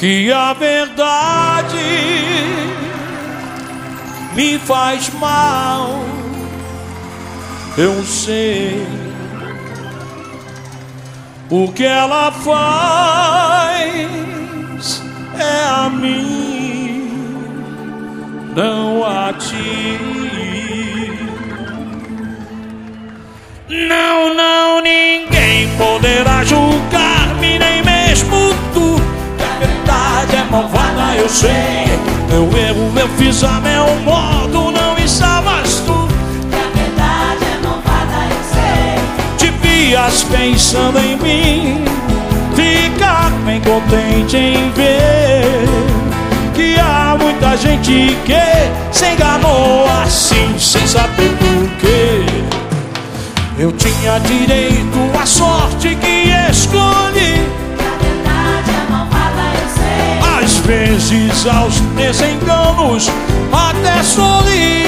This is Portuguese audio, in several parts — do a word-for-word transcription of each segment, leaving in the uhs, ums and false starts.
que a verdade me faz mal. Eu sei o que ela faz é a mim, não a ti. Não, não, ninguém poderá julgar-me, nem mesmo tu. Que a verdade é malvada, eu sei. Meu erro eu fiz a meu modo, não estavas tu. Que a verdade é malvada, eu sei. Te vias pensando em mim, ficar bem contente em ver que há muita gente que se enganou assim, sem saber porquê. Eu tinha direito à sorte que escolhi. Que a verdade é malvada, eu sei. Às vezes aos desenganos até sorri.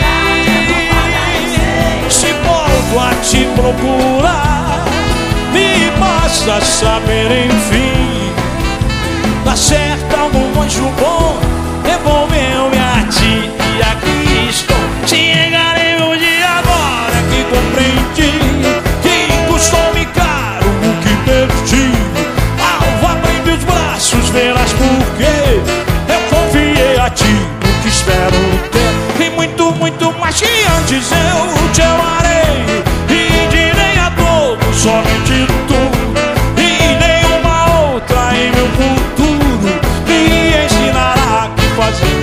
Se volto a te procurar, me basta saber, enfim, dá certo algum anjo bom devolveu-me a ti. E aqui estou, te enganei um dia agora que compreendi que custou-me caro o que perdi. Ao abrir os braços verás porque eu confiei a ti o que espero ter. E muito, muito mais que antes eu te amarei e direi a todos somente tu. E nenhuma outra em meu futuro me ensinará o que fazer.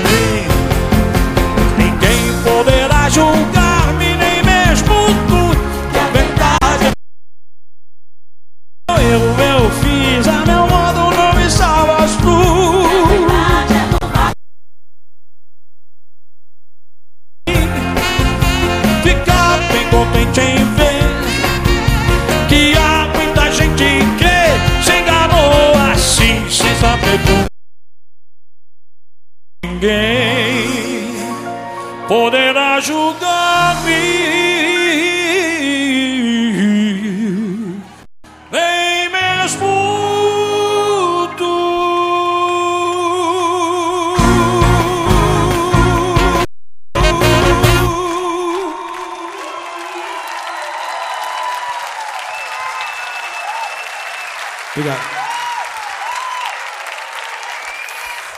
Ninguém poderá julgar-me, nem mesmo tu. Que a verdade é eu, eu fiz a meu modo, não me salvas tu. Ficar bem contente em ver que há muita gente que se enganou assim, sem saber por ninguém poderá julgar-me, nem mesmo tu. Obrigado.